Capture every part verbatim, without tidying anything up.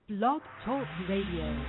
Blog Talk Radio.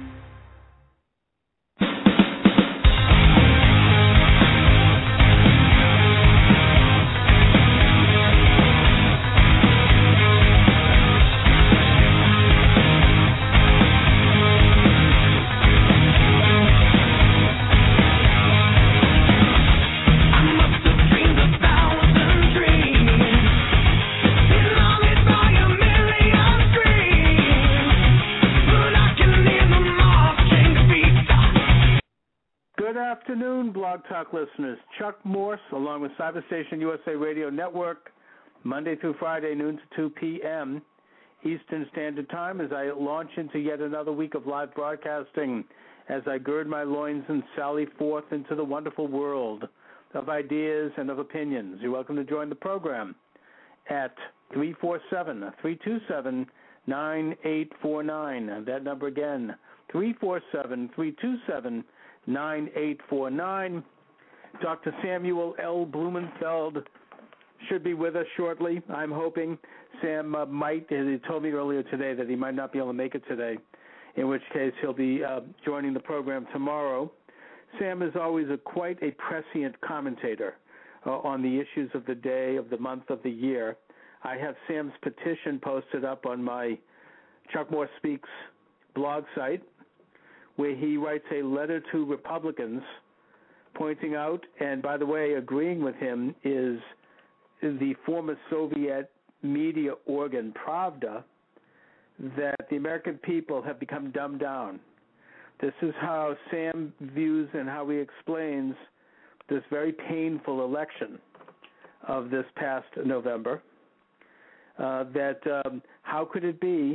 Good afternoon, Blog Talk listeners. Chuck Morse, along with Cyberstation U S A Radio Network, Monday through Friday, noon to two p.m. Eastern Standard Time, as I launch into yet another week of live broadcasting, as I gird my loins and sally forth into the wonderful world of ideas and of opinions. You're welcome to join the program at three four seven, three two seven, nine eight four nine. That number again, three four seven, three two seven, nine eight four nine. Doctor Samuel L. Blumenfeld should be with us shortly, I'm hoping. Sam uh, might, he told me earlier today that he might not be able to make it today, in which case he'll be uh, joining the program tomorrow. Sam is always a, quite a prescient commentator uh, on the issues of the day, of the month, of the year. I have Sam's petition posted up on my Chuck Moore Speaks blog site, where he writes a letter to Republicans pointing out, and by the way, agreeing with him, is the former Soviet media organ Pravda, that the American people have become dumbed down. This is how Sam views and how he explains this very painful election of this past November, uh, that um, how could it be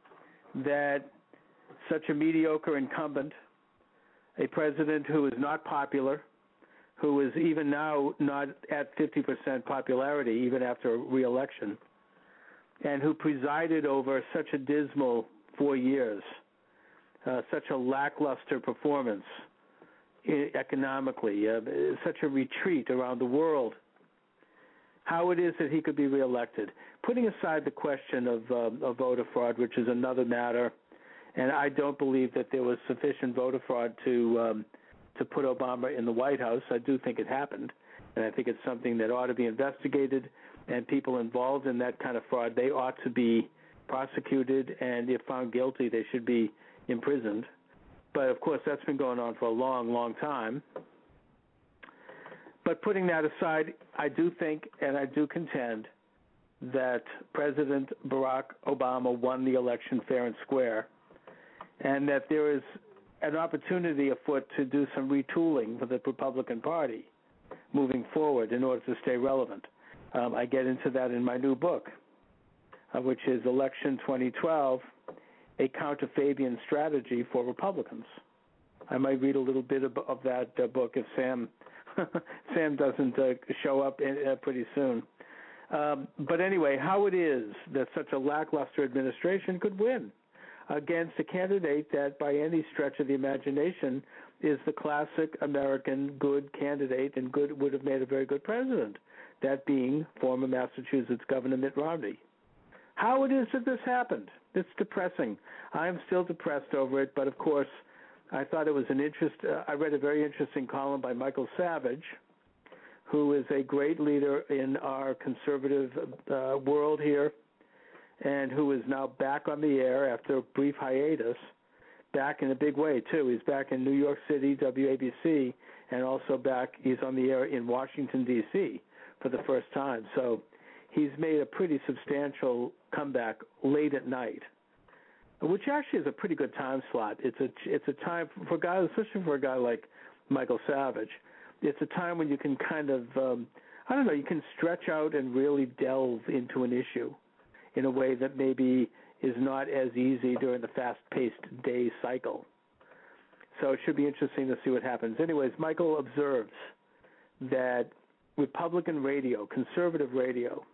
that such a mediocre incumbent, a president who is not popular, who is even now not at fifty percent popularity, even after re-election, and who presided over such a dismal four years, uh, such a lackluster performance economically, uh, such a retreat around the world, how it is that he could be reelected. Putting aside the question of, uh, of voter fraud, which is another matter, and I don't believe that there was sufficient voter fraud to um, to put Obama in the White House. I do think it happened, and I think it's something that ought to be investigated, and people involved in that kind of fraud, they ought to be prosecuted, and if found guilty, they should be imprisoned. But, of course, that's been going on for a long, long time. But putting that aside, I do think and I do contend that President Barack Obama won the election fair and square, and that there is an opportunity afoot to do some retooling for the Republican Party moving forward in order to stay relevant. Um, I get into that in my new book, uh, which is Election twenty twelve, A Counter-Fabian Strategy for Republicans. I might read a little bit of, of that uh, book if Sam Sam doesn't uh, show up in, uh, pretty soon. Um, but anyway, how it is that such a lackluster administration could win against a candidate that by any stretch of the imagination is the classic American good candidate and good would have made a very good president, that being former Massachusetts Governor Mitt Romney. How it is that this happened, it's depressing. I am still depressed over it, but of course I thought it was an interest. Uh, I read a very interesting column by Michael Savage, who is a great leader in our conservative uh, world here, and who is now back on the air after a brief hiatus, back in a big way, too. He's back in New York City, W A B C, and also back, he's on the air in Washington, D C for the first time. So he's made a pretty substantial comeback late at night, which actually is a pretty good time slot. It's a, it's a time for guys, especially for a guy like Michael Savage, it's a time when you can kind of, um, I don't know, you can stretch out and really delve into an issue in a way that maybe is not as easy during the fast-paced day cycle. So it should be interesting to see what happens. Anyways, Michael observes that Republican radio, conservative radio,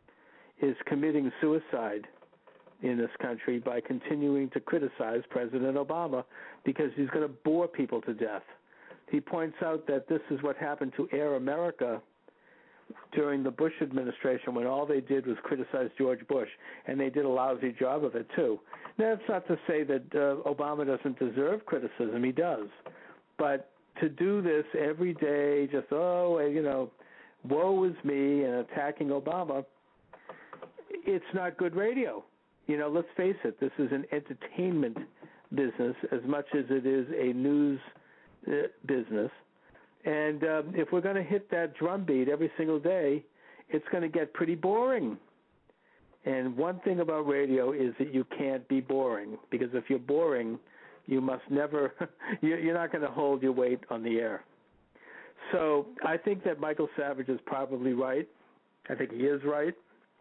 is committing suicide in this country by continuing to criticize President Obama because he's going to bore people to death. He points out that this is what happened to Air America during the Bush administration when all they did was criticize George Bush, and they did a lousy job of it too. Now, that's not to say that uh, Obama doesn't deserve criticism. He does. But to do this every day, just, oh, you know, woe is me, and attacking Obama, it's not good radio. You know, let's face it, this is an entertainment business as much as it is a news uh, business. And um, if we're going to hit that drumbeat every single day, it's going to get pretty boring. And one thing about radio is that you can't be boring, because if you're boring, you must never, you're not going to hold your weight on the air. So I think that Michael Savage is probably right. I think he is right.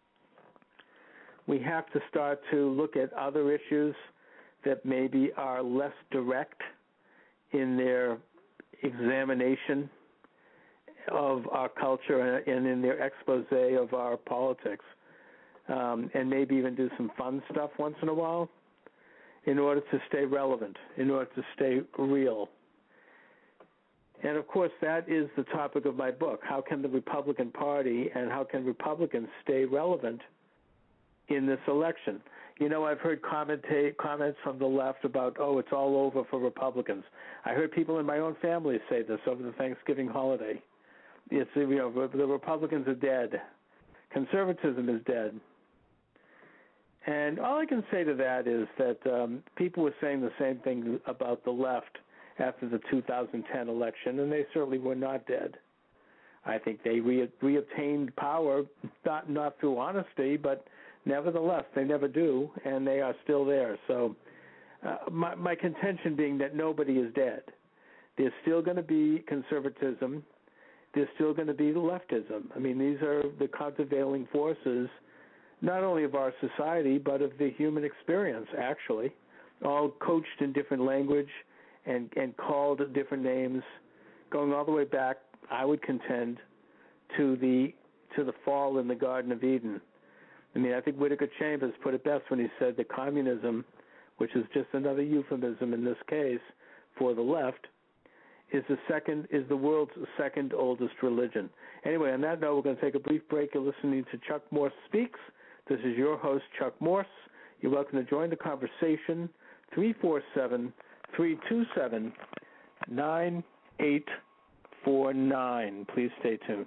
We have to start to look at other issues that maybe are less direct in their examination of our culture and in their expose of our politics, um, and maybe even do some fun stuff once in a while in order to stay relevant, in order to stay real. And, of course, that is the topic of my book. How can the Republican Party and how can Republicans stay relevant in this election? You know, I've heard commentate, comments from the left about, oh, it's all over for Republicans. I heard people in my own family say this over the Thanksgiving holiday. It's, you know, the Republicans are dead. Conservatism is dead. And all I can say to that is that um, people were saying the same thing about the left after the two thousand ten election, and they certainly were not dead. I think they re- reobtained power, not, not through honesty, but nevertheless, they never do, and they are still there. So uh, my, my contention being that nobody is dead. There's still going to be conservatism. There's still going to be leftism. I mean, these are the countervailing forces, not only of our society, but of the human experience, actually, all coached in different language and, and called different names, going all the way back, I would contend, to the to the fall in the Garden of Eden. I mean, I think Whittaker Chambers put it best when he said that communism, which is just another euphemism in this case for the left, is the second is the world's second oldest religion. Anyway, on that note, we're going to take a brief break. You're listening to Chuck Morse Speaks. This is your host, Chuck Morse. You're welcome to join the conversation, three four seven, three two seven, nine eight four nine. Please stay tuned.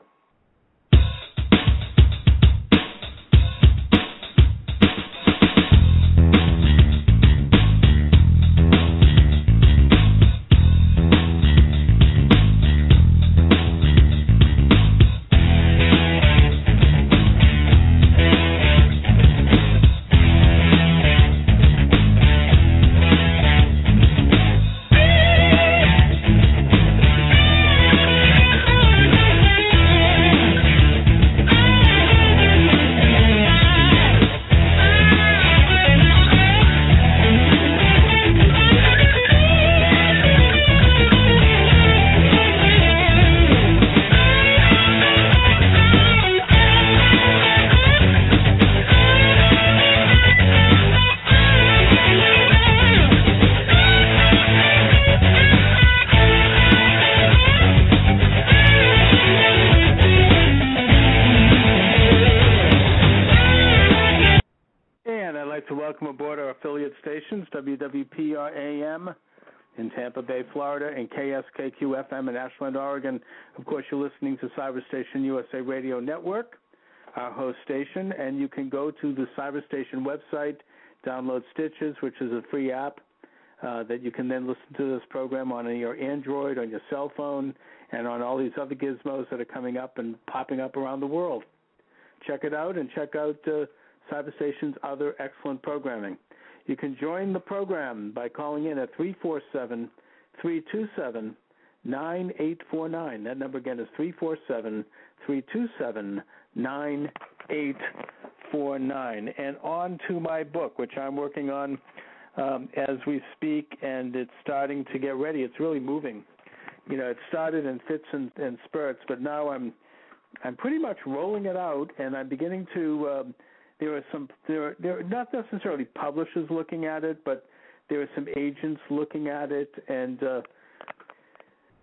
W W P R A M in Tampa Bay, Florida, and K S K Q F M in Ashland, Oregon. Of course, you're listening to Cyberstation U S A Radio Network, our host station, and you can go to the Cyberstation website, download Stitches, which is a free app uh, that you can then listen to this program on your Android, on your cell phone, and on all these other gizmos that are coming up and popping up around the world. Check it out and check out uh, Cyberstation's other excellent programming. You can join the program by calling in at three four seven, three two seven, nine eight four nine. That number again is three four seven, three two seven, nine eight four nine. And on to my book, which I'm working on um, as we speak, and it's starting to get ready. It's really moving. You know, it started in fits and, and spurts, but now I'm I'm pretty much rolling it out, and I'm beginning to um, There are some, there are, there are not necessarily publishers looking at it, but there are some agents looking at it, and uh,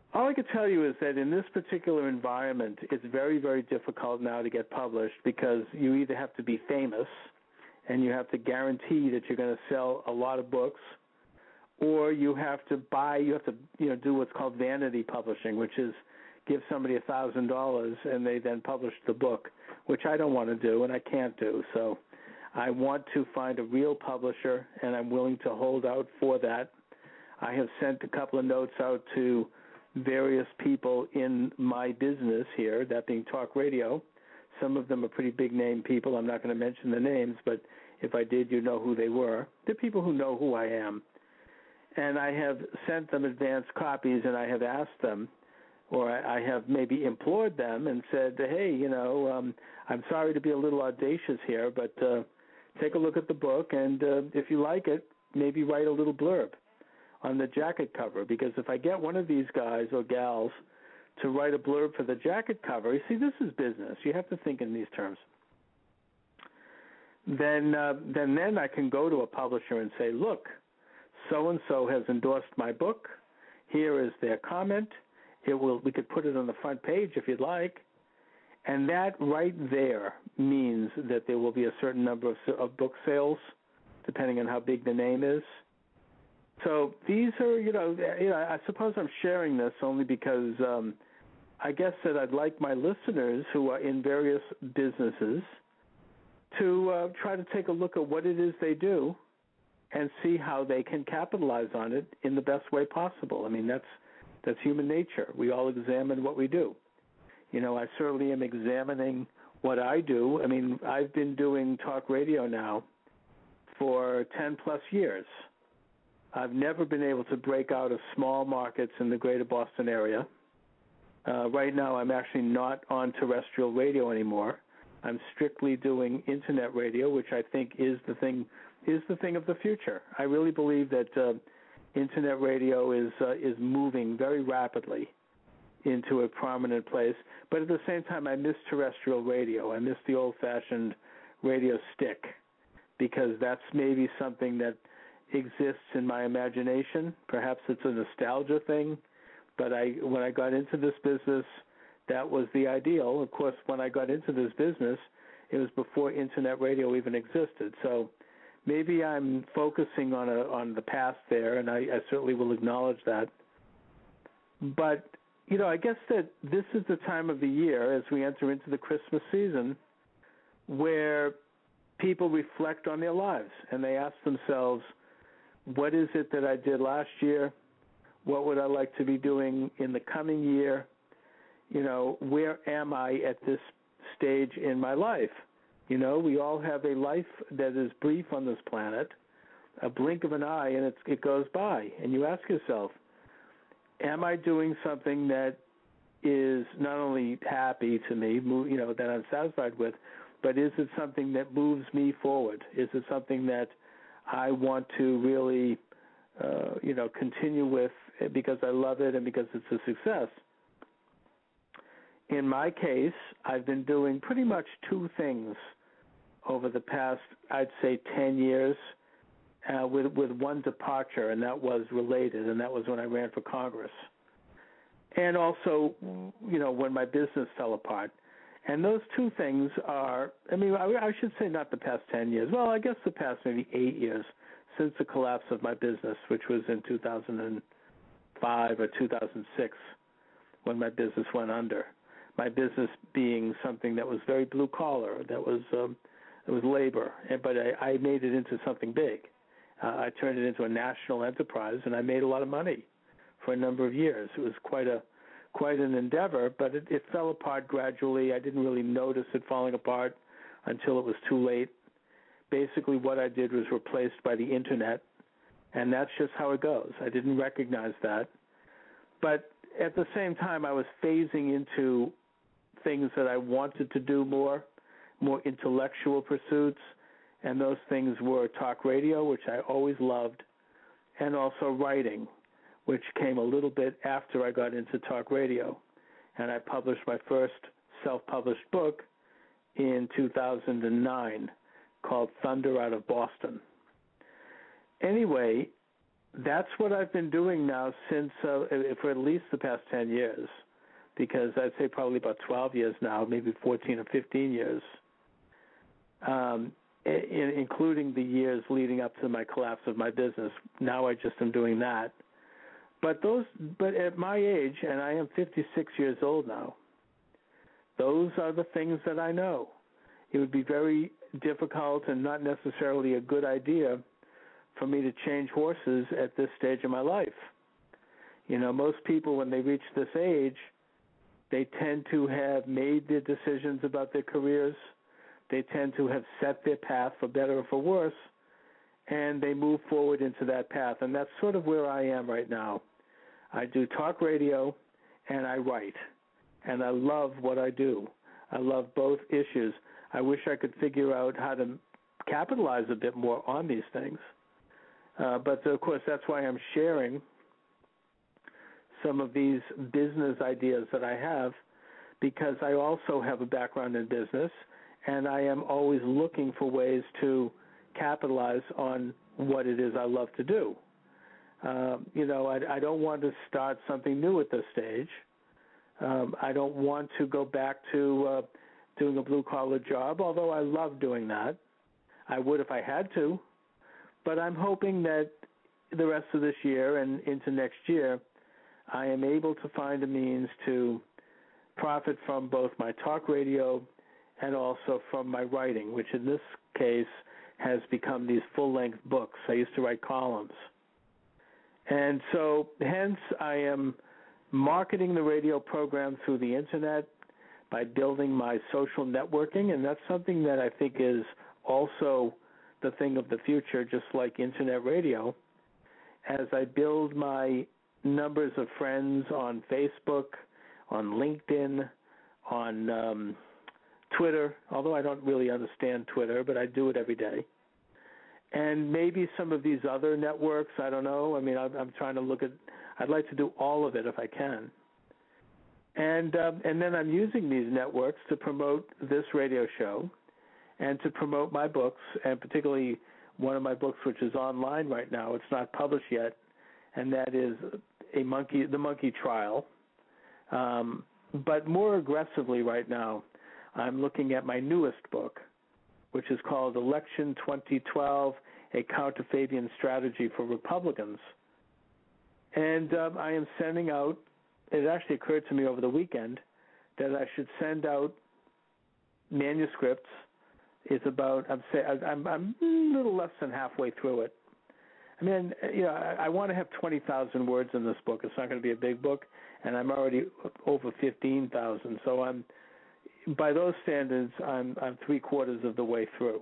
All I can tell you is that in this particular environment, it's very, very difficult now to get published because you either have to be famous and you have to guarantee that you're going to sell a lot of books, or you have to buy, you have to, you know, do what's called vanity publishing, which is give somebody a thousand dollars and they then publish the book, which I don't want to do and I can't do. So I want to find a real publisher, and I'm willing to hold out for that. I have sent a couple of notes out to various people in my business here, that being talk radio. Some of them are pretty big name people. I'm not going to mention the names, but if I did, you know who they were. They're people who know who I am. And I have sent them advanced copies, and I have asked them, or I have maybe implored them and said, hey, you know, um, I'm sorry to be a little audacious here, but uh, take a look at the book, and uh, if you like it, maybe write a little blurb on the jacket cover, because if I get one of these guys or gals to write a blurb for the jacket cover, you see, this is business. You have to think in these terms. Then, uh, then, then I can go to a publisher and say, look, so-and-so has endorsed my book. Here is their comment. It will. We could put it on the front page if you'd like. And that right there means that there will be a certain number of, of book sales, depending on how big the name is. So these are, you know, you know, I suppose I'm sharing this only because um, I guess that I'd like my listeners who are in various businesses to uh, try to take a look at what it is they do and see how they can capitalize on it in the best way possible. I mean, that's that's human nature. We all examine what we do. You know, I certainly am examining what I do. I mean, I've been doing talk radio now for ten plus years. I've never been able to break out of small markets in the greater Boston area. Uh, right now, I'm actually not on terrestrial radio anymore. I'm strictly doing internet radio, which I think is the thing is the thing of the future. I really believe that uh, internet radio is uh, is moving very rapidly into a prominent place. But at the same time, I miss terrestrial radio. I miss the old-fashioned radio stick, because that's maybe something that exists in my imagination. Perhaps it's a nostalgia thing, but I when I got into this business, that was the ideal. Of course, when I got into this business, it was before internet radio even existed. So maybe I'm focusing on a on the past there, and I, I certainly will acknowledge that. But you know, I guess that this is the time of the year as we enter into the Christmas season where people reflect on their lives and they ask themselves, what is it that I did last year? What would I like to be doing in the coming year? You know, where am I at this stage in my life? You know, we all have a life that is brief on this planet, a blink of an eye, and it's, it goes by. And you ask yourself, am I doing something that is not only happy to me, you know, that I'm satisfied with, but is it something that moves me forward? Is it something that I want to really, uh, you know, continue with because I love it and because it's a success? In my case, I've been doing pretty much two things over the past, I'd say, ten years, uh, with with one departure, and that was related, and that was when I ran for Congress. And also, you know, when my business fell apart. And those two things are, I mean, I, I should say not the past ten years. Well, I guess the past maybe eight years since the collapse of my business, which was in two thousand five or two thousand six when my business went under. My business being something that was very blue collar, that was um, it was labor, but I, I made it into something big. Uh, I turned it into a national enterprise, and I made a lot of money for a number of years. It was quite a quite an endeavor, but it, it fell apart gradually. I didn't really notice it falling apart until it was too late. Basically, what I did was replaced by the internet, and that's just how it goes. I didn't recognize that. But at the same time, I was phasing into things that I wanted to do more, more intellectual pursuits, and those things were talk radio, which I always loved, and also writing, which came a little bit after I got into talk radio. And I published my first self-published book in two thousand nine called Thunder Out of Boston. Anyway, that's what I've been doing now since uh, for at least the past ten years, because I'd say probably about twelve years now, maybe fourteen or fifteen years, um, in, including the years leading up to my collapse of my business. Now I just am doing that. But those, but at my age, and I am fifty-six years old now, those are the things that I know. It would be very difficult and not necessarily a good idea for me to change horses at this stage of my life. You know, most people, when they reach this age, they tend to have made their decisions about their careers. They tend to have set their path for better or for worse, and they move forward into that path. And that's sort of where I am right now. I do talk radio, and I write, and I love what I do. I love both issues. I wish I could figure out how to capitalize a bit more on these things. Uh, but, of course, that's why I'm sharing some of these business ideas that I have, because I also have a background in business, and I am always looking for ways to capitalize on what it is I love to do. Uh, you know, I, I don't want to start something new at this stage. Um, I don't want to go back to uh, doing a blue-collar job, although I love doing that. I would if I had to. But I'm hoping that the rest of this year and into next year, I am able to find a means to profit from both my talk radio and also from my writing, which in this case has become these full-length books. I used to write columns. And so hence I am marketing the radio program through the Internet by building my social networking, and that's something that I think is also the thing of the future, just like Internet radio. As I build my numbers of friends on Facebook, on LinkedIn, on um, Twitter, although I don't really understand Twitter, but I do it every day. And maybe some of these other networks, I don't know. I mean, I'm, I'm trying to look at, I'd like to do all of it if I can. And um, and then I'm using these networks to promote this radio show and to promote my books, and particularly one of my books, which is online right now. It's not published yet, and that is a monkey, the Monkey Trial. Um, but more aggressively right now, I'm looking at my newest book, which is called Election twenty twelve, A Counter-Fabian Strategy for Republicans. And um, I am sending out, it actually occurred to me over the weekend that I should send out manuscripts. It's about, I'm, say, I'm, I'm a little less than halfway through it. I mean, you know, I, I want to have twenty thousand words in this book. It's not going to be a big book, and I'm already over fifteen thousand. So I'm, by those standards, I'm, I'm three quarters of the way through.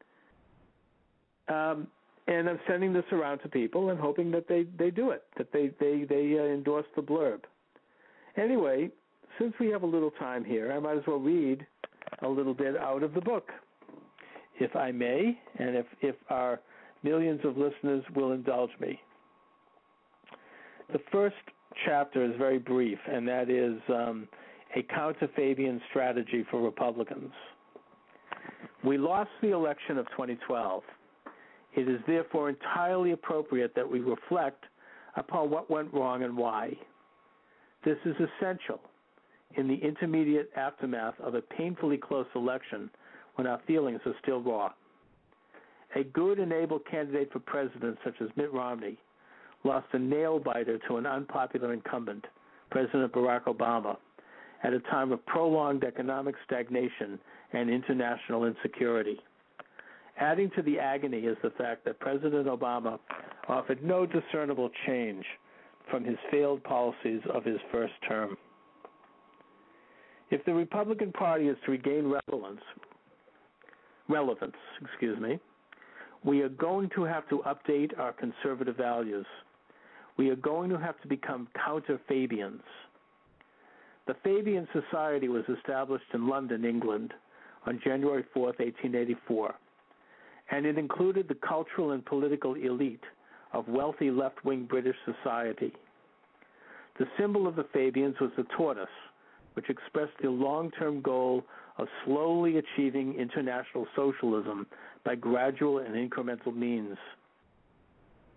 Um, and I'm sending this around to people and hoping that they, they do it, that they, they, they uh, endorse the blurb. Anyway, since we have a little time here, I might as well read a little bit out of the book, if I may, and if, if our millions of listeners will indulge me. The first chapter is very brief, and that is um, a counter-Fabian strategy for Republicans. We lost the election of twenty twelve. It is therefore entirely appropriate that we reflect upon what went wrong and why. This is essential in the intermediate aftermath of a painfully close election when our feelings are still raw. A good and able candidate for president such as Mitt Romney lost a nail-biter to an unpopular incumbent, President Barack Obama, at a time of prolonged economic stagnation and international insecurity. Adding to the agony is the fact that President Obama offered no discernible change from his failed policies of his first term. If the Republican Party is to regain relevance, relevance, excuse me, we are going to have to update our conservative values. We are going to have to become counter-Fabians. The Fabian Society was established in London, England, on January fourth, eighteen eighty-four, and it included the cultural and political elite of wealthy left-wing British society. The symbol of the Fabians was the tortoise, which expressed the long-term goal of slowly achieving international socialism by gradual and incremental means.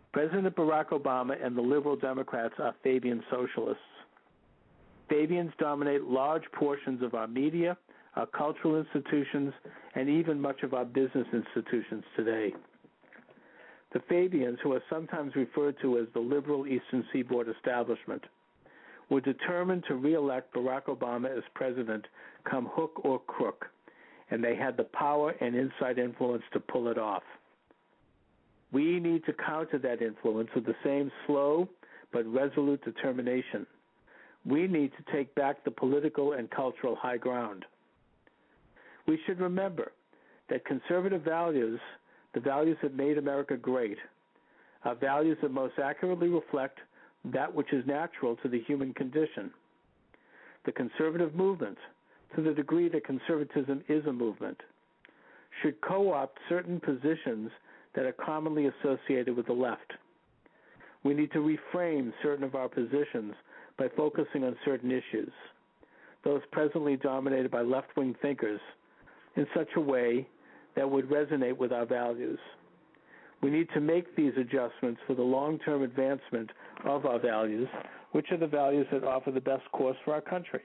President Barack Obama and the liberal Democrats are Fabian socialists. Fabians dominate large portions of our media, our cultural institutions, and even much of our business institutions today. The Fabians, who are sometimes referred to as the liberal Eastern Seaboard establishment, were determined to re-elect Barack Obama as president come hook or crook, and they had the power and inside influence to pull it off. We need to counter that influence with the same slow but resolute determination. We need to take back the political and cultural high ground. We should remember that conservative values, the values that made America great, are values that most accurately reflect that which is natural to the human condition. The conservative movement, to the degree that conservatism is a movement, should co-opt certain positions that are commonly associated with the left. We need to reframe certain of our positions by focusing on certain issues, those presently dominated by left-wing thinkers, in such a way that would resonate with our values. We need to make these adjustments for the long-term advancement of our values, which are the values that offer the best course for our country.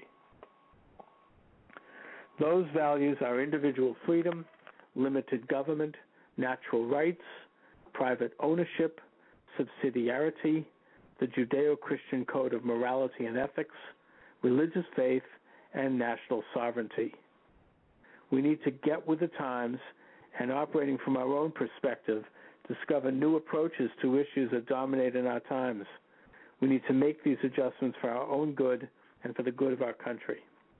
Those values are individual freedom, limited government, natural rights, private ownership, subsidiarity, the Judeo-Christian code of morality and ethics, religious faith, and national sovereignty. We need to get with the times and, operating from our own perspective, discover new approaches to issues that dominate in our times. We need to make these adjustments for our own good and for the good of our country.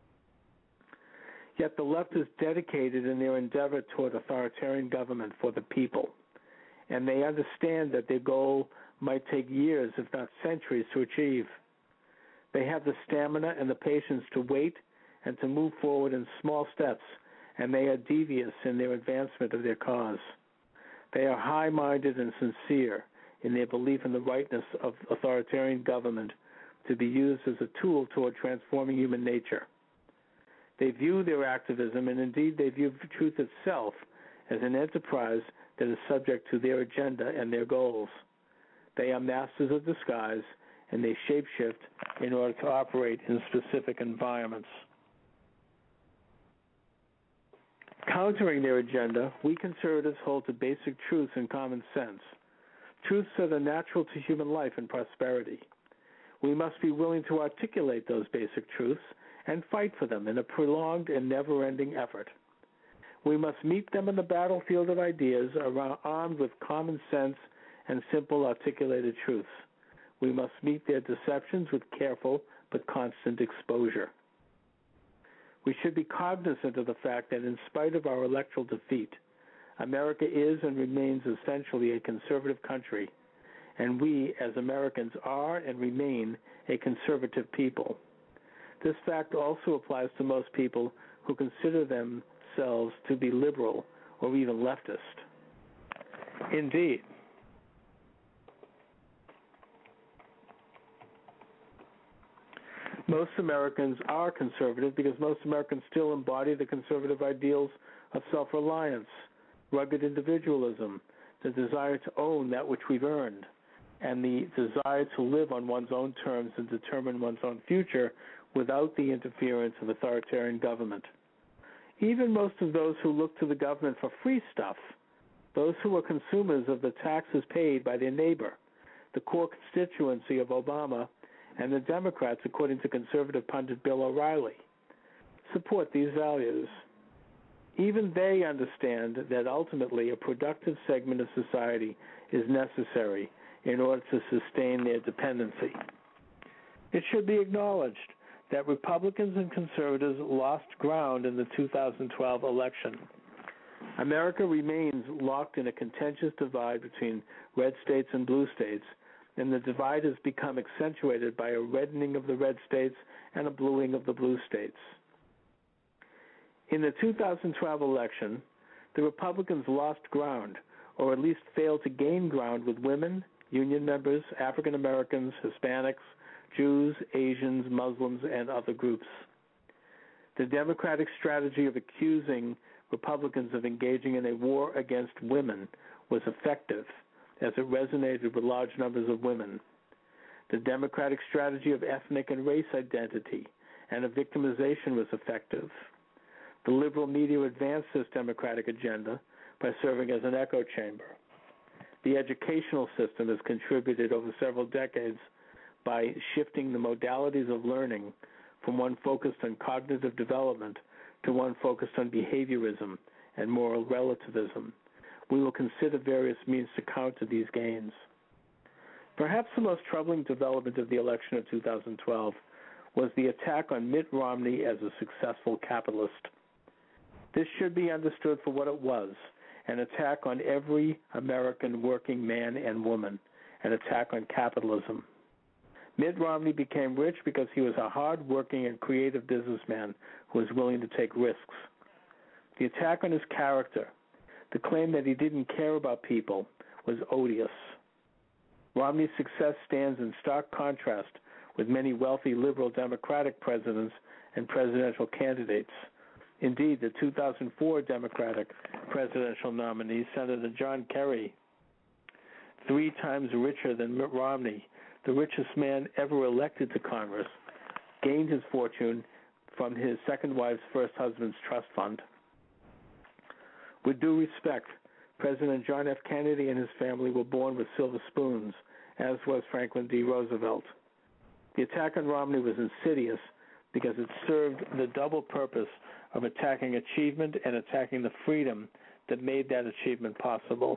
Yet the left is dedicated in their endeavor toward authoritarian government for the people, and they understand that their goal might take years, if not centuries, to achieve. They have the stamina and the patience to wait and to move forward in small steps, and they are devious in their advancement of their cause. They are high-minded and sincere in their belief in the rightness of authoritarian government to be used as a tool toward transforming human nature. They view their activism, and indeed they view truth itself, as an enterprise that is subject to their agenda and their goals. They are masters of disguise, and they shapeshift in order to operate in specific environments. Countering their agenda, we conservatives hold to basic truths and common sense, truths that are natural to human life and prosperity. We must be willing to articulate those basic truths and fight for them in a prolonged and never-ending effort. We must meet them in the battlefield of ideas armed with common sense and simple articulated truths. We must meet their deceptions with careful but constant exposure. We should be cognizant of the fact that in spite of our electoral defeat, America is and remains essentially a conservative country, and we as Americans are and remain a conservative people. This fact also applies to most people who consider themselves to be liberal or even leftist. Indeed, most Americans are conservative because most Americans still embody the conservative ideals of self-reliance, rugged individualism, the desire to own that which we've earned, and the desire to live on one's own terms and determine one's own future without the interference of authoritarian government. Even most of those who look to the government for free stuff, those who are consumers of the taxes paid by their neighbor, the core constituency of Obama, and the Democrats, according to conservative pundit Bill O'Reilly, support these values. Even they understand that ultimately a productive segment of society is necessary in order to sustain their dependency. It should be acknowledged that Republicans and conservatives lost ground in the two thousand twelve election. America remains locked in a contentious divide between red states and blue states, and the divide has become accentuated by a reddening of the red states and a bluing of the blue states. In the two thousand twelve election, the Republicans lost ground, or at least failed to gain ground with women, union members, African Americans, Hispanics, Jews, Asians, Muslims, and other groups. The Democratic strategy of accusing Republicans of engaging in a war against women was effective, as it resonated with large numbers of women. The Democratic strategy of ethnic and race identity and of victimization was effective. The liberal media advanced this Democratic agenda by serving as an echo chamber. The educational system has contributed over several decades by shifting the modalities of learning from one focused on cognitive development to one focused on behaviorism and moral relativism. We will consider various means to counter these gains. Perhaps the most troubling development of the election of two thousand twelve was the attack on Mitt Romney as a successful capitalist. This should be understood for what it was, an attack on every American working man and woman, an attack on capitalism. Mitt Romney became rich because he was a hard-working and creative businessman who was willing to take risks. The attack on his character, the claim that he didn't care about people, was odious. Romney's success stands in stark contrast with many wealthy liberal Democratic presidents and presidential candidates. Indeed, the two thousand four Democratic presidential nominee, Senator John Kerry, three times richer than Mitt Romney, the richest man ever elected to Congress, gained his fortune from his second wife's first husband's trust fund. With due respect, President John F. Kennedy and his family were born with silver spoons, as was Franklin D. Roosevelt. The attack on Romney was insidious because it served the double purpose of attacking achievement and attacking the freedom that made that achievement possible.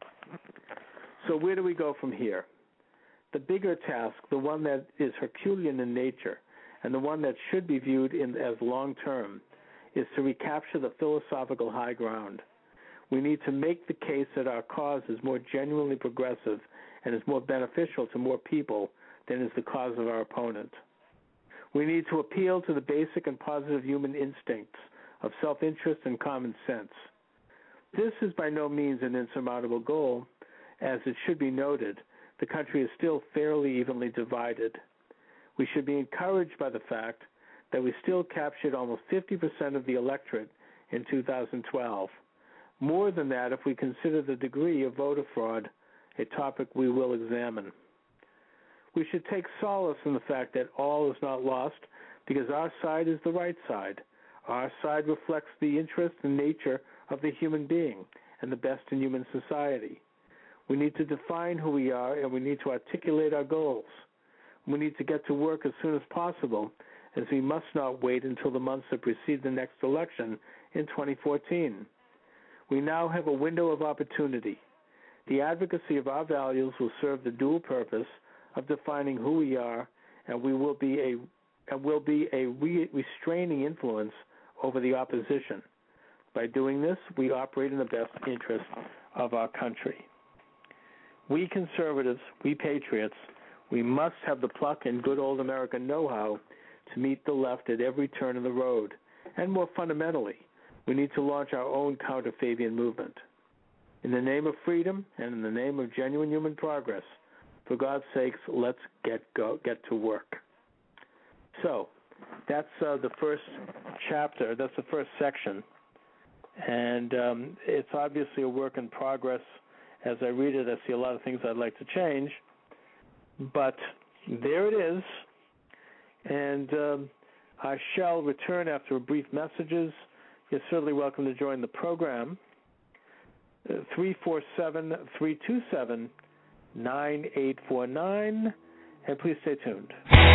So where do we go from here? The bigger task, the one that is Herculean in nature, and the one that should be viewed in, as long-term, is to recapture the philosophical high ground. We need to make the case that our cause is more genuinely progressive and is more beneficial to more people than is the cause of our opponent. We need to appeal to the basic and positive human instincts of self-interest and common sense. This is by no means an insurmountable goal. As it should be noted, the country is still fairly evenly divided. We should be encouraged by the fact that we still captured almost fifty percent of the electorate in two thousand twelve. More than that if we consider the degree of voter fraud, a topic we will examine. We should take solace in the fact that all is not lost because our side is the right side. Our side reflects the interest and nature of the human being and the best in human society. We need to define who we are, and we need to articulate our goals. We need to get to work as soon as possible, as we must not wait until the months that precede the next election in twenty fourteen. We now have a window of opportunity. The advocacy of our values will serve the dual purpose of defining who we are, and we will be a and will be a re- restraining influence over the opposition. By doing this, we operate in the best interest of our country. We conservatives, we patriots, we must have the pluck and good old American know-how to meet the left at every turn of the road. And more fundamentally, we need to launch our own counter-Fabian movement. In the name of freedom and in the name of genuine human progress, for God's sakes, let's get go, get to work. So, that's uh, the first chapter. That's the first section. And um, it's obviously a work in progress. As I read it, I see a lot of things I'd like to change. But there it is. And um, I shall return after brief messages. You're certainly welcome to join the program. Uh, three four seven, three two seven, nine eight four nine. And please stay tuned.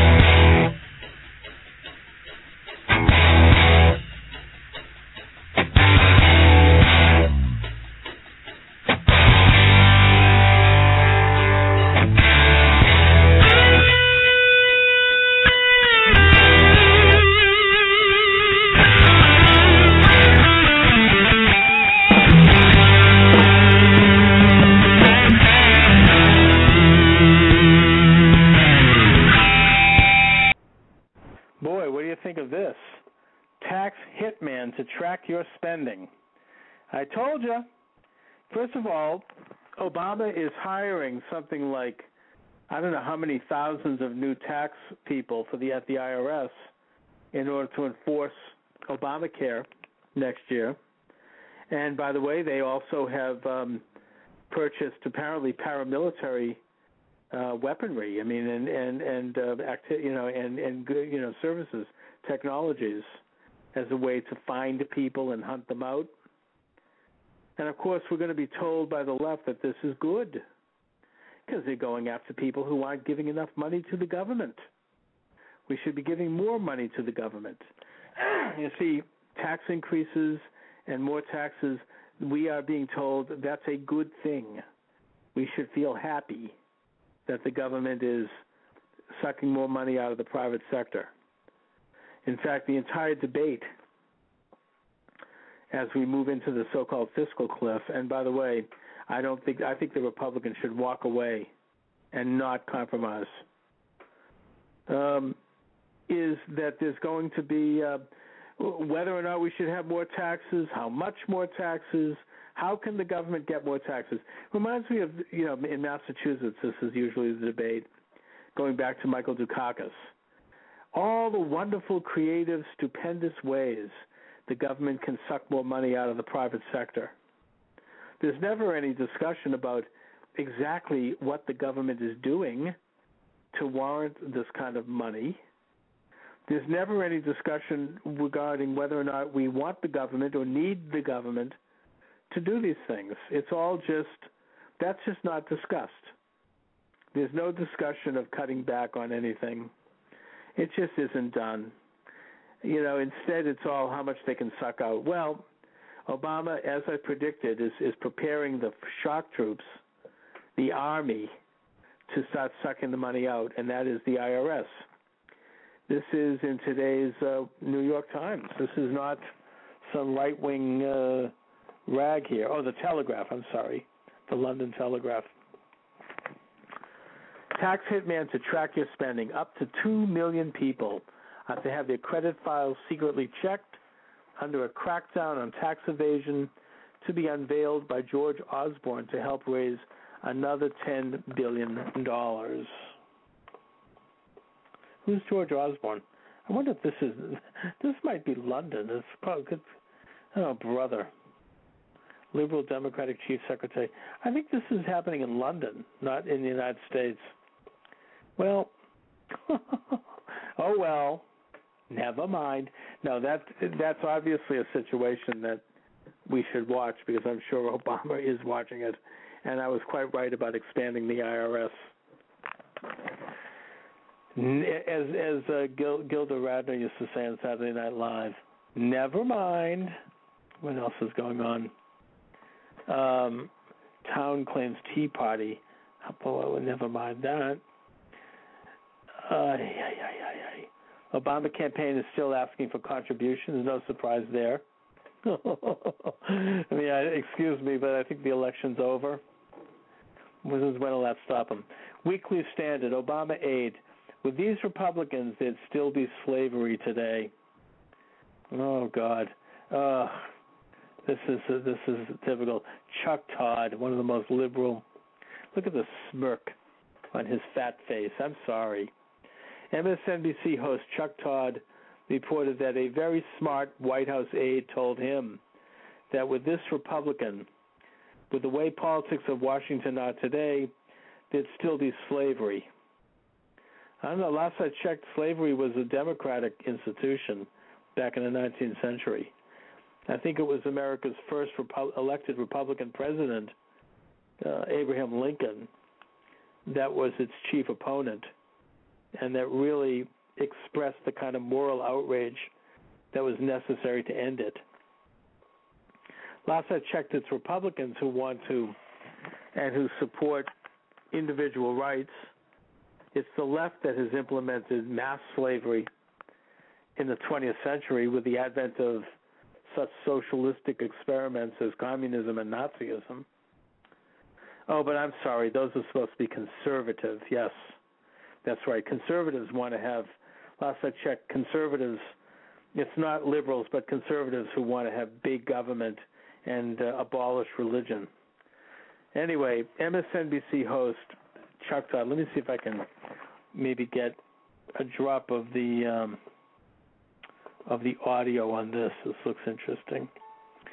To track your spending. I told you. First of all, Obama is hiring something like, I don't know how many thousands of new tax people for the at the I R S in order to enforce Obamacare next year. And by the way, they also have um, purchased apparently paramilitary uh, weaponry. I mean, and and and uh, acti- you know, and and you know, services, technologies, as a way to find people and hunt them out. And of course, we're going to be told by the left that this is good because they're going after people who aren't giving enough money to the government. We should be giving more money to the government. You see, tax increases and more taxes, we are being told that's a good thing. We should feel happy that the government is sucking more money out of the private sector. In fact, the entire debate as we move into the so-called fiscal cliff, and by the way, I don't think I think the Republicans should walk away and not compromise, um, is that there's going to be uh, whether or not we should have more taxes, how much more taxes, how can the government get more taxes? Reminds me of, you know, in Massachusetts, this is usually the debate, going back to Michael Dukakis. All the wonderful, creative, stupendous ways the government can suck more money out of the private sector. There's never any discussion about exactly what the government is doing to warrant this kind of money. There's never any discussion regarding whether or not we want the government or need the government to do these things. It's all just, that's just not discussed. There's no discussion of cutting back on anything. It just isn't done. You know, instead it's all how much they can suck out. Well, Obama, as I predicted, is, is preparing the shock troops, the army, to start sucking the money out, and that is the I R S. This is in today's uh, New York Times. This is not some right-wing uh, rag here. Oh, the Telegraph, I'm sorry, the London Telegraph. Tax hitman to track your spending. Up to two million people have to have their credit files secretly checked under a crackdown on tax evasion to be unveiled by George Osborne to help raise another ten billion dollars. Who's George Osborne? I wonder if this is, this might be London. It's probably, oh, brother. Liberal Democratic Chief Secretary. I think this is happening in London, not in the United States. Well, oh well, never mind. No, that that's obviously a situation that we should watch because I'm sure Obama is watching it, and I was quite right about expanding the I R S. As as uh, Gil, Gilda Radner used to say on Saturday Night Live, never mind. What else is going on? Um, town claims Tea Party. Oh, never mind that. Uh, yeah, yeah, yeah, yeah. Obama campaign is still asking for contributions. No surprise there. I mean, I, excuse me, but I think the election's over. When will that stop him? Weekly Standard, Obama aide. With these Republicans, there'd still be slavery today. Oh God, uh, this is uh, this is typical. Chuck Todd, one of the most liberal. Look at the smirk on his fat face. I'm sorry. M S N B C host Chuck Todd reported that a very smart White House aide told him that with this Republican, with the way politics of Washington are today, there'd still be slavery. I don't know, last I checked, slavery was a democratic institution back in the nineteenth century. I think it was America's first Repu- elected Republican president, uh, Abraham Lincoln, that was its chief opponent, and that really expressed the kind of moral outrage that was necessary to end it. Last I checked, it's Republicans who want to and who support individual rights. It's the left that has implemented mass slavery in the twentieth century with the advent of such socialistic experiments as communism and Nazism. Oh, but I'm sorry, those are supposed to be conservative. Yes, that's right. Conservatives want to have, last I checked, conservatives, it's not liberals, but conservatives who want to have big government and uh, abolish religion. Anyway, M S N B C host Chuck Todd, let me see if I can maybe get a drop of the um, of the audio on this. This looks interesting.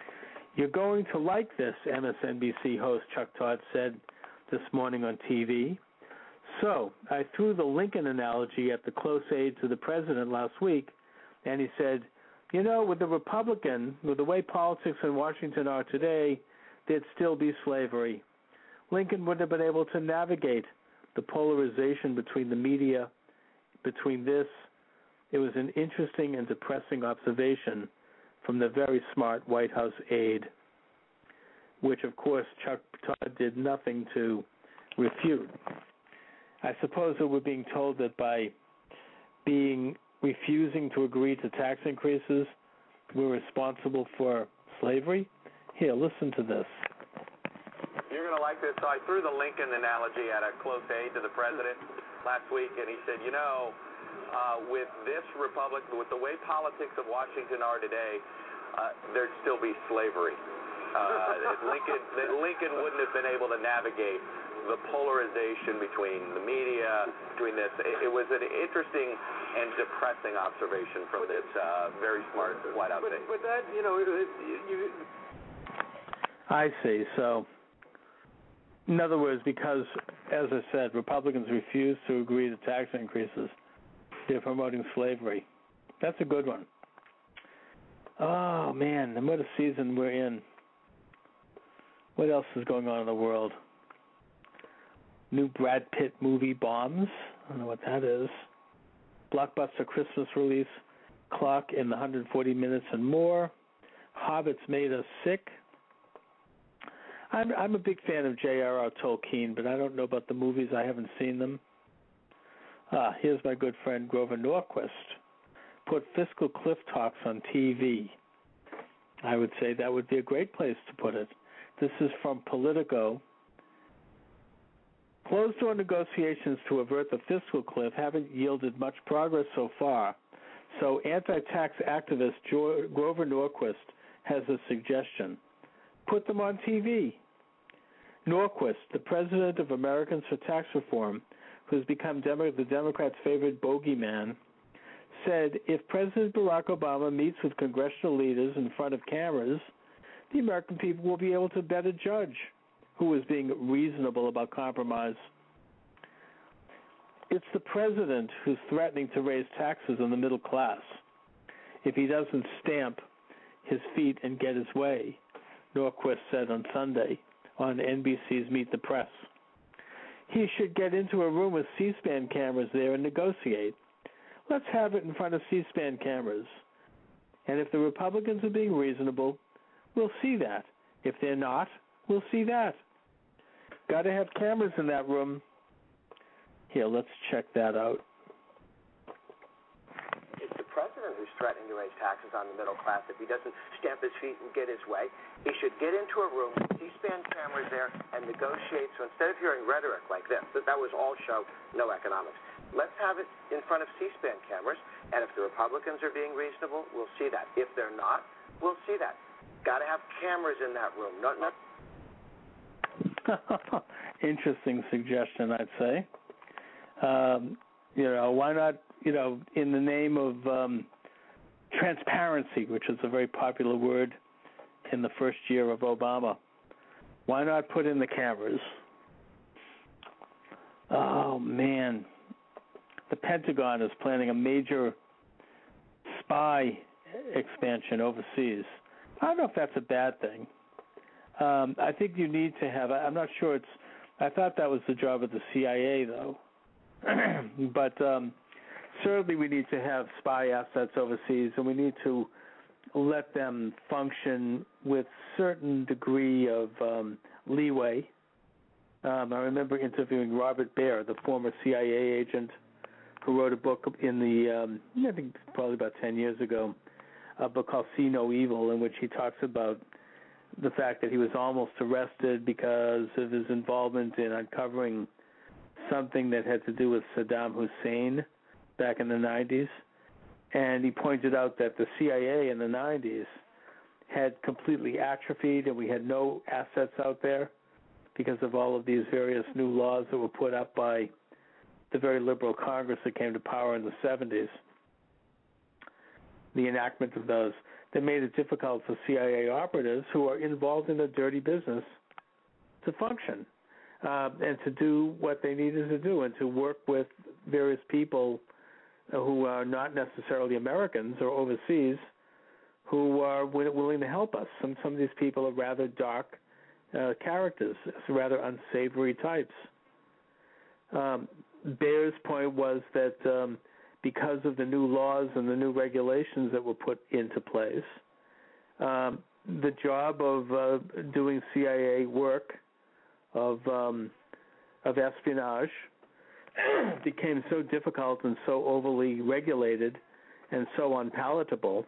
You're going to like this, M S N B C host Chuck Todd said this morning on T V. So I threw the Lincoln analogy at the close aide to the president last week, and he said, you know, with the Republican, with the way politics in Washington are today, there'd still be slavery. Lincoln wouldn't have been able to navigate the polarization between the media, between this. It was an interesting and depressing observation from the very smart White House aide, which, of course, Chuck Todd did nothing to refute. I suppose that we're being told that by being refusing to agree to tax increases, we're responsible for slavery. Here, listen to this. You're going to like this. So I threw the Lincoln analogy at a close aide to the president last week, and he said, you know, uh, with this republic, with the way politics of Washington are today, uh, there'd still be slavery. Uh, Lincoln, that Lincoln wouldn't have been able to navigate the polarization between the media, between this. It, it was an interesting and depressing observation from this uh, very smart White House aide. But, but that, you know, it, it, you... I see. So, in other words, because, as I said, Republicans refuse to agree to tax increases, they're promoting slavery. That's a good one. Oh, man, and what a season we're in. What else is going on in the world? New Brad Pitt movie bombs. I don't know what that is. Blockbuster Christmas release. Clock in the one hundred forty minutes and more. Hobbits made us sick. I'm, I'm a big fan of J R R Tolkien, but I don't know about the movies. I haven't seen them. Ah, here's my good friend Grover Norquist. Put fiscal cliff talks on T V. I would say that would be a great place to put it. This is from Politico. Closed-door negotiations to avert the fiscal cliff haven't yielded much progress so far, so anti-tax activist jo- Grover Norquist has a suggestion. Put them on T V. Norquist, the president of Americans for Tax Reform, who's become Demo- the Democrats' favorite bogeyman, said if President Barack Obama meets with congressional leaders in front of cameras, the American people will be able to better judge who is being reasonable about compromise. It's the president who's threatening to raise taxes on the middle class if he doesn't stamp his feet and get his way, Norquist said on Sunday on N B C's Meet the Press. He should get into a room with C-SPAN cameras there and negotiate. Let's have it in front of C-SPAN cameras. And if the Republicans are being reasonable, we'll see that. If they're not, we'll see that. Got to have cameras in that room. Here, let's check that out. It's the president who's threatening to raise taxes on the middle class if he doesn't stamp his feet and get his way. He should get into a room with C-SPAN cameras there and negotiate. So instead of hearing rhetoric like this, that, that was all show, no economics. Let's have it in front of C-SPAN cameras, and if the Republicans are being reasonable, we'll see that. If they're not, we'll see that. Got to have cameras in that room. Not, not. Interesting suggestion, I'd say. Um, you know, why not, you know, in the name of um, transparency, which is a very popular word in the first year of Obama, why not put in the cameras? Oh, man. The Pentagon is planning a major spy expansion overseas. I don't know if that's a bad thing. Um, I think you need to have, I'm not sure it's, I thought that was the job of the C I A, though. But um, certainly we need to have spy assets overseas, and we need to let them function with certain degree of um, leeway. Um, I remember interviewing Robert Baer, the former C I A agent, who wrote a book in the, um, I think probably about ten years ago, a book called See No Evil, in which he talks about the fact that he was almost arrested because of his involvement in uncovering something that had to do with Saddam Hussein back in the nineties. And he pointed out that the C I A in the nineties had completely atrophied, and we had no assets out there because of all of these various new laws that were put up by the very liberal Congress that came to power in the seventies. The enactment of those. that made it difficult for C I A operatives who are involved in a dirty business to function uh, and to do what they needed to do and to work with various people who are not necessarily Americans or overseas who are willing to help us. Some, some of these people are rather dark uh, characters, rather unsavory types. Um, Baer's point was that um, because of the new laws and the new regulations that were put into place, um, the job of uh, doing C I A work, of um, of espionage, became so difficult and so overly regulated and so unpalatable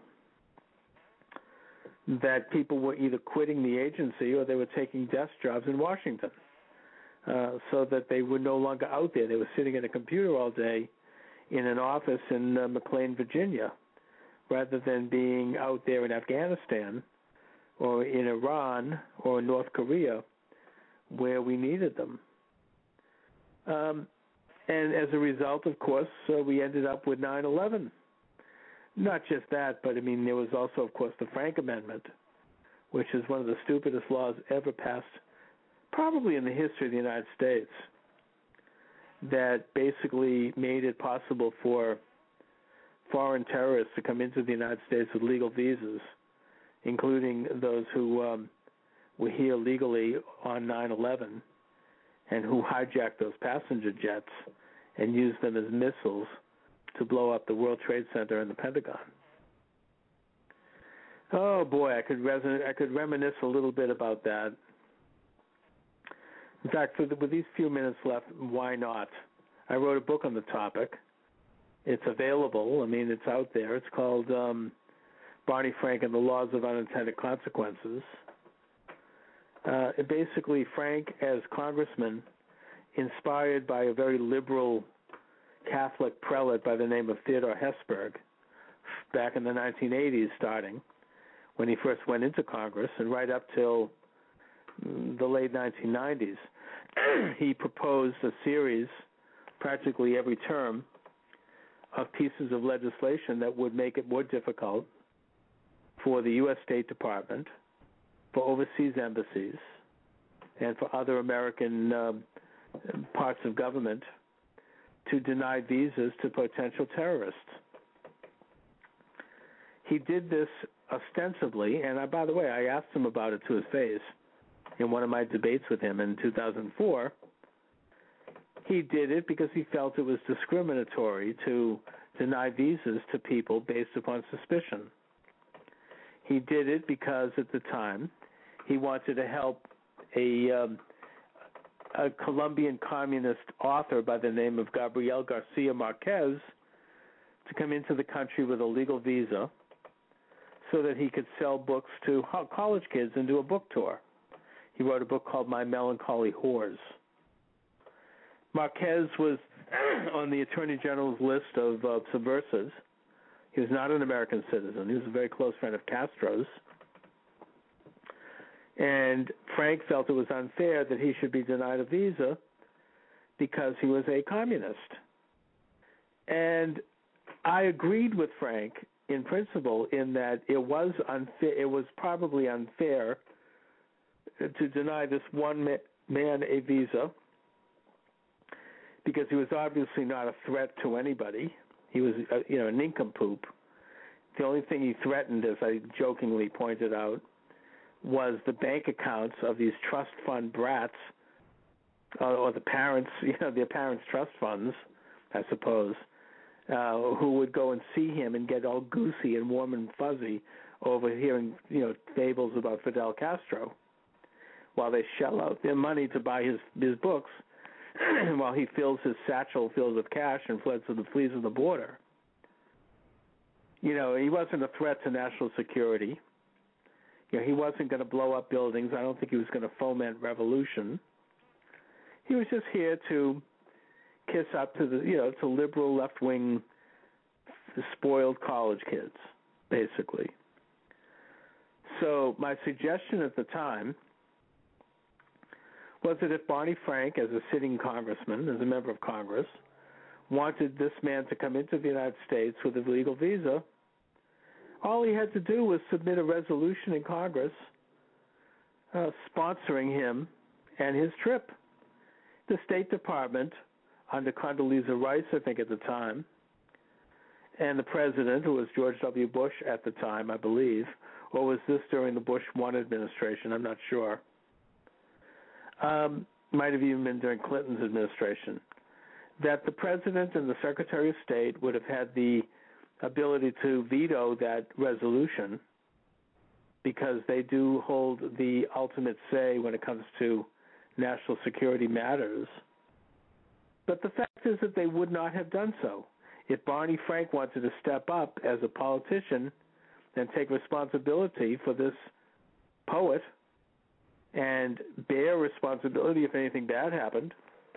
that people were either quitting the agency or they were taking desk jobs in Washington, uh, so that they were no longer out there. They were sitting at a computer all day in an office in uh, McLean, Virginia, rather than being out there in Afghanistan or in Iran or North Korea where we needed them. Um, and as a result, of course, uh, we ended up with nine eleven. Not just that, but I mean, there was also, of course, the Frank Amendment, which is one of the stupidest laws ever passed, probably in the history of the United States, that basically made it possible for foreign terrorists to come into the United States with legal visas, including those who um, were here legally on nine eleven and who hijacked those passenger jets and used them as missiles to blow up the World Trade Center and the Pentagon. Oh boy, I could reson- I could reminisce a little bit about that. In fact, for the, with these few minutes left, why not? I wrote a book on the topic. It's available. I mean, it's out there. It's called um, Barney Frank and the Laws of Unintended Consequences. Uh, basically, Frank, as congressman, inspired by a very liberal Catholic prelate by the name of Theodore Hesburgh, back in the nineteen eighties starting, when he first went into Congress, and right up till the late nineteen nineties, he proposed a series, practically every term, of pieces of legislation that would make it more difficult for the U S State Department, for overseas embassies, and for other American uh, parts of government to deny visas to potential terrorists. He did this ostensibly, and I, by the way, I asked him about it to his face in one of my debates with him in two thousand four. He did it because he felt it was discriminatory to deny visas to people based upon suspicion. He did it because at the time he wanted to help a, um, a Colombian communist author by the name of Gabriel Garcia Marquez to come into the country with a legal visa so that he could sell books to college kids and do a book tour. He wrote a book called My Melancholy Whores. Marquez was on the Attorney General's list of uh, subversives. He was not an American citizen. He was a very close friend of Castro's. And Frank felt it was unfair that he should be denied a visa because he was a communist. And I agreed with Frank in principle in that it was unfair. It was probably unfair to deny this one man a visa because he was obviously not a threat to anybody. He was, uh, you know, a nincompoop. The only thing he threatened, as I jokingly pointed out, was the bank accounts of these trust fund brats, uh, or the parents, you know, their parents' trust funds, I suppose, uh, who would go and see him and get all goosey and warm and fuzzy over hearing, you know, fables about Fidel Castro, while they shell out their money to buy his his books, while he fills his satchel filled with cash and fled to the flees of the border. You know, he wasn't a threat to national security. You know, he wasn't going to blow up buildings. I don't think he was going to foment revolution. He was just here to kiss up to the, you know, to liberal left-wing spoiled college kids, basically. So my suggestion at the time was that if Barney Frank, as a sitting congressman, as a member of Congress, wanted this man to come into the United States with a legal visa, All he had to do was submit a resolution in Congress uh, sponsoring him and his trip. The State Department, under Condoleezza Rice, I think at the time, and the president, who was George W. Bush at the time, I believe, or was this during the Bush one administration? I'm not sure. Um, might have even been during Clinton's administration. That the president and the Secretary of State would have had the ability to veto that resolution because they do hold the ultimate say when it comes to national security matters. But the fact is that they would not have done so. If Barney Frank wanted to step up as a politician and take responsibility for this poet and bear responsibility if anything bad happened,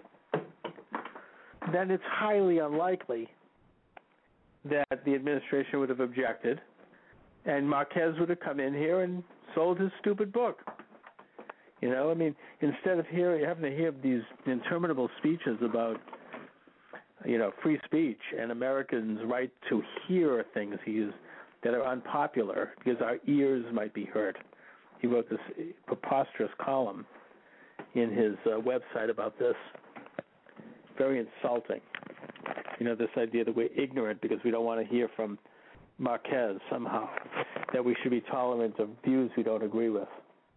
then it's highly unlikely that the administration would have objected and Marquez would have come in here and sold his stupid book. You know, I mean, instead of hearing, having to hear these interminable speeches about, you know, free speech and Americans' right to hear things he is, that are unpopular because our ears might be hurt. He wrote this preposterous column in his uh, website about this. Very insulting. You know, this idea that we're ignorant because we don't want to hear from Marquez somehow, that we should be tolerant of views we don't agree with.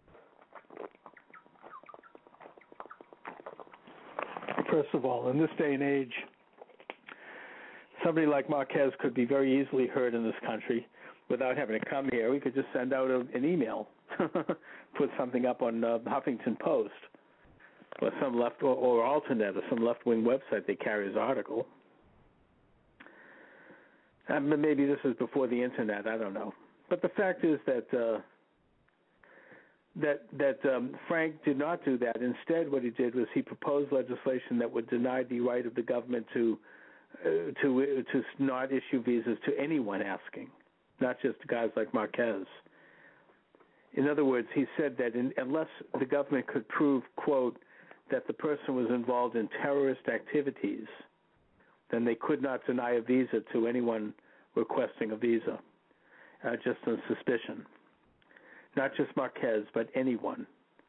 First of all, in this day and age, somebody like Marquez could be very easily heard in this country without having to come here. We could just send out a, an email, put something up on uh, Huffington Post or some left or, or Alternet or some left-wing website that carries article. Um, maybe this is before the internet. I don't know. But the fact is that uh, that that um, Frank did not do that. Instead, what he did was he proposed legislation that would deny the right of the government to uh, to to not issue visas to anyone asking, not just guys like Marquez. In other words, he said that in, unless the government could prove, quote, that the person was involved in terrorist activities, then they could not deny a visa to anyone requesting a visa, uh, just on suspicion. Not just Marquez, but anyone.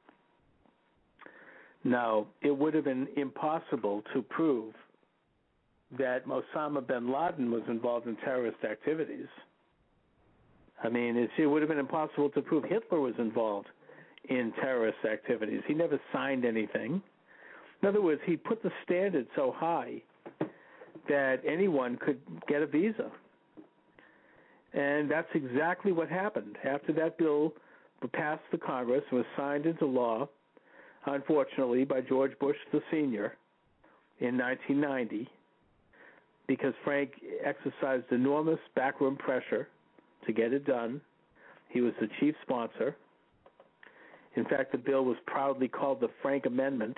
Now, it would have been impossible to prove that Osama bin Laden was involved in terrorist activities. I mean, it's, it would have been impossible to prove Hitler was involved in terrorist activities. He never signed anything. In other words, he put the standard so high that anyone could get a visa. And that's exactly what happened. After that bill passed the Congress and was signed into law, unfortunately, by George Bush the Senior in nineteen ninety, because Frank exercised enormous backroom pressure to get it done. He was the chief sponsor. In fact, the bill was proudly called the Frank Amendment.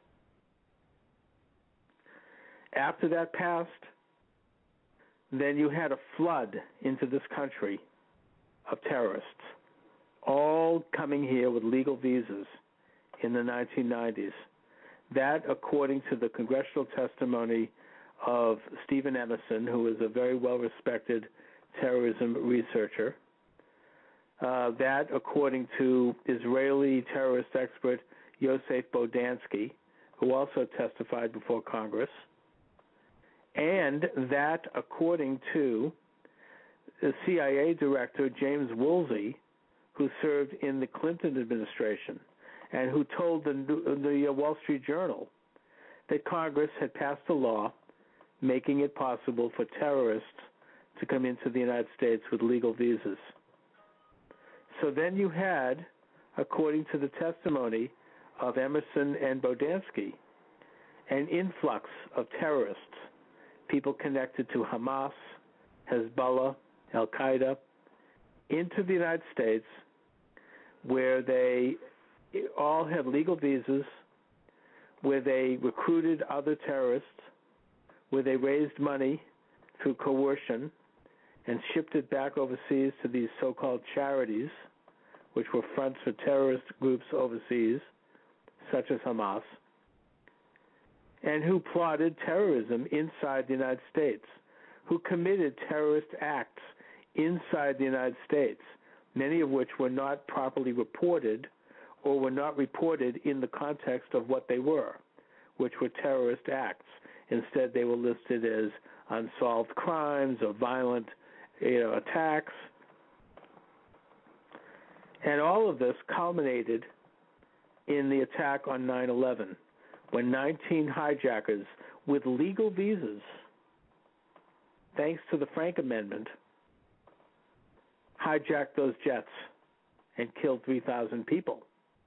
After that passed, then you had a flood into this country of terrorists, all coming here with legal visas in the nineteen nineties. That, according to the congressional testimony of Stephen Emerson, who is a very well-respected terrorism researcher, uh, that, according to Israeli terrorist expert Yosef Bodansky, who also testified before Congress, and that, according to the C I A director James Woolsey, who served in the Clinton administration and who told the, the Wall Street Journal that Congress had passed a law making it possible for terrorists to come into the United States with legal visas. So then you had, according to the testimony of Emerson and Bodansky, an influx of terrorists, people connected to Hamas, Hezbollah, Al-Qaeda, into the United States, where they all had legal visas, where they recruited other terrorists, where they raised money through coercion and shipped it back overseas to these so-called charities, which were fronts for terrorist groups overseas, such as Hamas, and who plotted terrorism inside the United States, who committed terrorist acts inside the United States, many of which were not properly reported or were not reported in the context of what they were, which were terrorist acts. Instead, they were listed as unsolved crimes or violent, you know, attacks. And all of this culminated in the attack on nine eleven, when nineteen hijackers with legal visas, thanks to the Frank Amendment, hijacked those jets and killed three thousand people.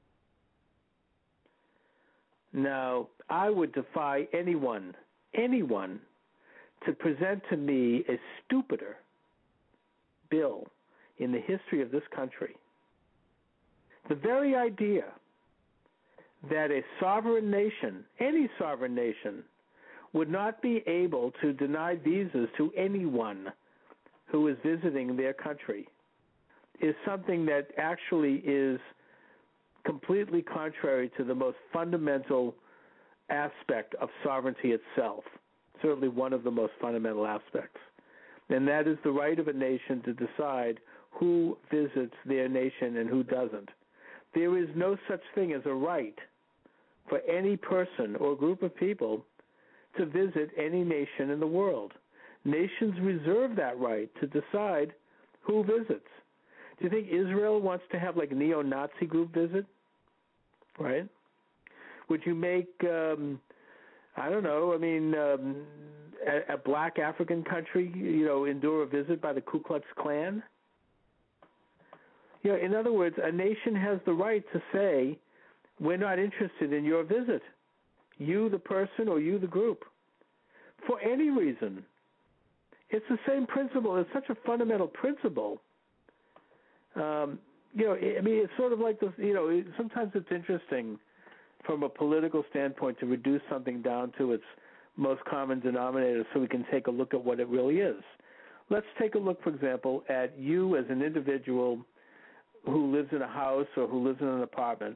Now, I would defy anyone, anyone, to present to me a stupider bill in the history of this country. The very idea that a sovereign nation, any sovereign nation, would not be able to deny visas to anyone who is visiting their country is something that actually is completely contrary to the most fundamental aspect of sovereignty itself, certainly one of the most fundamental aspects. And that is the right of a nation to decide who visits their nation and who doesn't. There is no such thing as a right for any person or group of people to visit any nation in the world. Nations reserve that right to decide who visits. Do you think Israel wants to have like a neo-Nazi group visit? Right? Would you make, um, I don't know, I mean, um, a, a black African country, you know, endure a visit by the Ku Klux Klan? You know, in other words, a nation has the right to say, we're not interested in your visit, you the person or you the group, for any reason. It's the same principle. It's such a fundamental principle. Um, you know, I mean, it's sort of like this, you know, sometimes it's interesting from a political standpoint to reduce something down to its most common denominator so we can take a look at what it really is. Let's take a look, for example, at you as an individual who lives in a house or who lives in an apartment.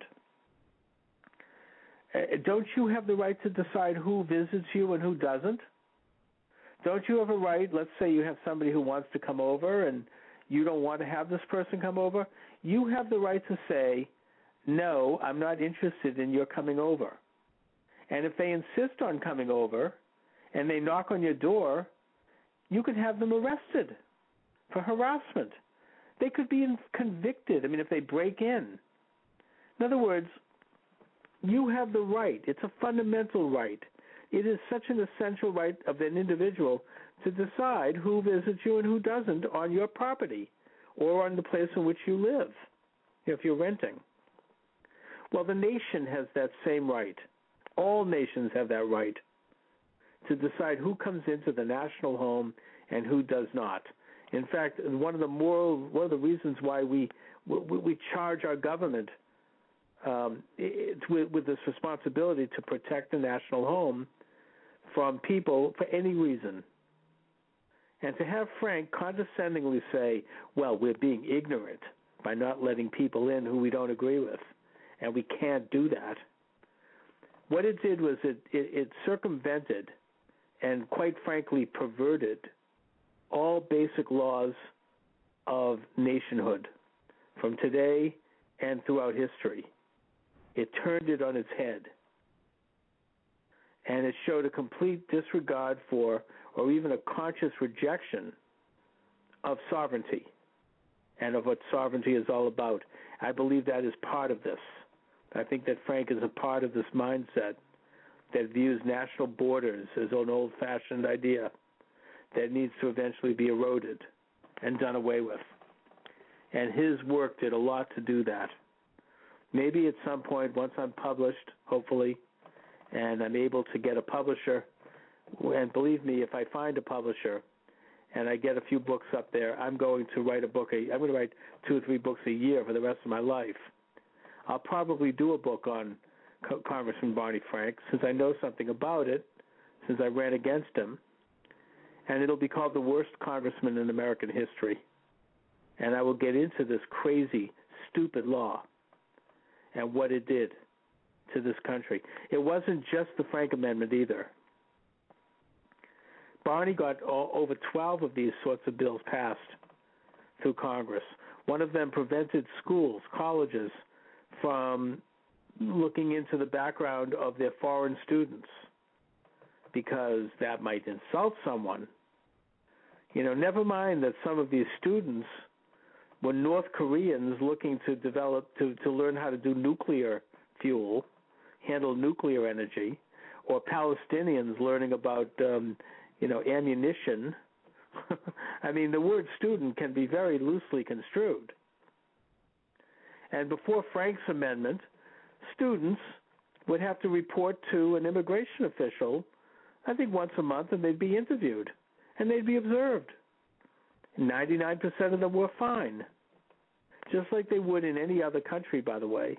Don't you have the right to decide who visits you and who doesn't? Don't you have a right, let's say you have somebody who wants to come over and you don't want to have this person come over? You have the right to say, no, I'm not interested in your coming over. And if they insist on coming over and they knock on your door, you could have them arrested for harassment. They could be convicted, I mean, if they break in. In other words, you have the right. It's a fundamental right. It is such an essential right of an individual to decide who visits you and who doesn't on your property or on the place in which you live, if you're renting. Well, the nation has that same right. All nations have that right to decide who comes into the national home and who does not. In fact, one of the moral, one of the reasons why we we, we charge our government um, it, with, with this responsibility to protect the national home from people for any reason. And to have Frank condescendingly say, well, we're being ignorant by not letting people in who we don't agree with, and we can't do that. What it did was it, it, it circumvented and, quite frankly, perverted all basic laws of nationhood from today and throughout history. It turned it on its head. And it showed a complete disregard for, or even a conscious rejection of sovereignty and of what sovereignty is all about. I believe that is part of this. I think that Frank is a part of this mindset that views national borders as an old-fashioned idea that needs to eventually be eroded and done away with. And his work did a lot to do that. Maybe at some point, once I'm published, hopefully, and I'm able to get a publisher, and believe me, if I find a publisher and I get a few books up there, I'm going to write a book. I'm going to write two or three books a year for the rest of my life. I'll probably do a book on Congressman Barney Frank, since I know something about it, since I ran against him. And it'll be called The Worst Congressman in American History. And I will get into this crazy, stupid law and what it did to this country. It wasn't just the Frank Amendment either. Barney got all, over twelve of these sorts of bills passed through Congress. One of them prevented schools, colleges, from looking into the background of their foreign students because that might insult someone. You know, never mind that some of these students were North Koreans looking to develop, to, to learn how to do nuclear fuel, handle nuclear energy, or Palestinians learning about, um, you know, ammunition. I mean, the word student can be very loosely construed. And before Frank's amendment, students would have to report to an immigration official, I think once a month, and they'd be interviewed, and they'd be observed. ninety-nine percent of them were fine, just like they would in any other country, by the way.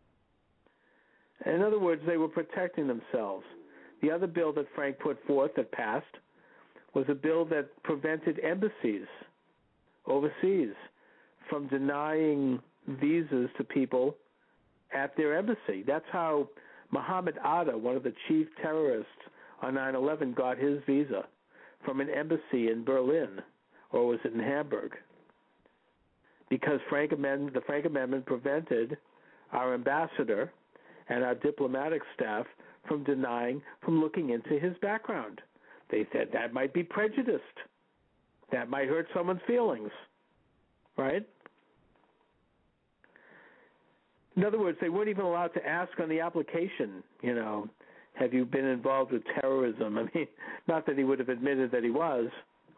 In other words, they were protecting themselves. The other bill that Frank put forth that passed was a bill that prevented embassies overseas from denying visas to people at their embassy. That's how Mohammed Atta, one of the chief terrorists on nine eleven, got his visa, from an embassy in Berlin, or was it in Hamburg? Because Frank Amendment, the Frank Amendment prevented our ambassador and our diplomatic staff from denying, from looking into his background. They said that might be prejudiced. That might hurt someone's feelings, right? In other words, they weren't even allowed to ask on the application, you know, have you been involved with terrorism? I mean, not that he would have admitted that he was.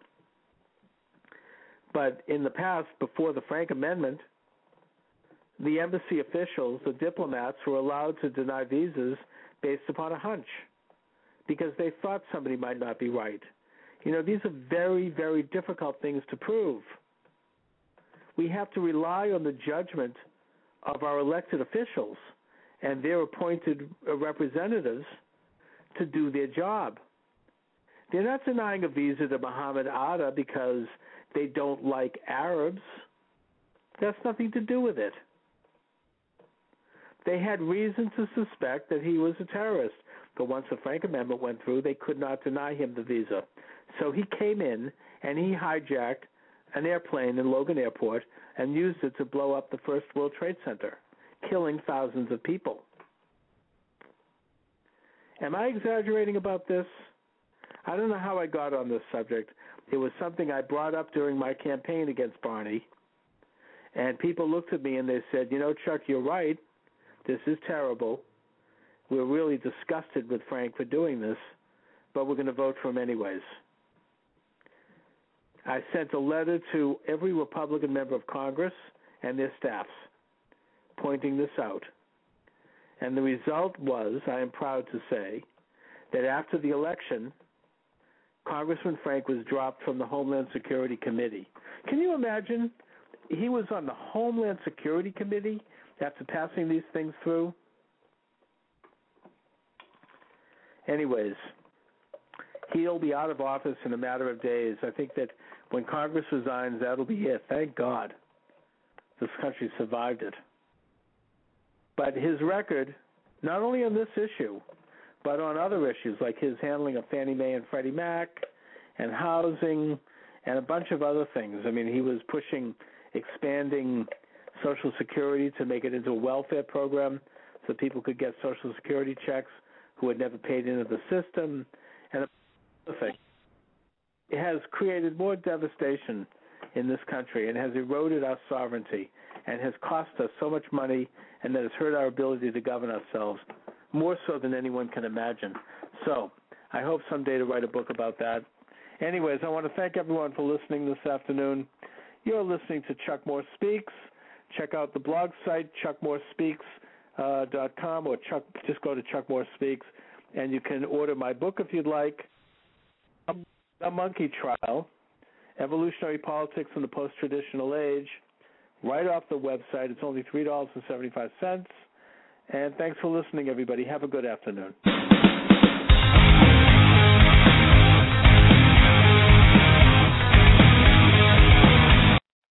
But in the past, before the Frank Amendment, the embassy officials, the diplomats, were allowed to deny visas based upon a hunch because they thought somebody might not be right. You know, these are very, very difficult things to prove. We have to rely on the judgment of our elected officials and their appointed representatives to do their job. They're not denying a visa to Mohammed Atta because they don't like Arabs. That's nothing to do with it. They had reason to suspect that he was a terrorist, but once the Frank Amendment went through, they could not deny him the visa. So he came in and he hijacked an airplane in Logan Airport and used it to blow up the first World Trade Center, killing thousands of people. Am I exaggerating about this? I don't know how I got on this subject. It was something I brought up during my campaign against Barney, and people looked at me and they said, you know, Chuck, you're right. This is terrible. We're really disgusted with Frank for doing this, but we're going to vote for him anyways. I sent a letter to every Republican member of Congress and their staffs pointing this out. And the result was, I am proud to say, that after the election, Congressman Frank was dropped from the Homeland Security Committee. Can you imagine? He was on the Homeland Security Committee after passing these things through? Anyways, he'll be out of office in a matter of days. I think that when Congress resigns, that'll be it. Thank God this country survived it. But his record, not only on this issue, but on other issues like his handling of Fannie Mae and Freddie Mac and housing and a bunch of other things. I mean, he was pushing expanding Social Security to make it into a welfare program so people could get Social Security checks who had never paid into the system, and other things. It has created more devastation in this country and has eroded our sovereignty and has cost us so much money, and that has hurt our ability to govern ourselves, more so than anyone can imagine. So I hope someday to write a book about that. Anyways, I want to thank everyone for listening this afternoon. You're listening to Chuck Moore Speaks. Check out the blog site, chuck moore speaks dot com, or Chuck, just go to Chuck Moore Speaks, and you can order my book if you'd like, The Monkey Trial, Evolutionary Politics in the Post-Traditional Age, right off the website. It's only three dollars and seventy-five cents. And thanks for listening, everybody. Have a good afternoon.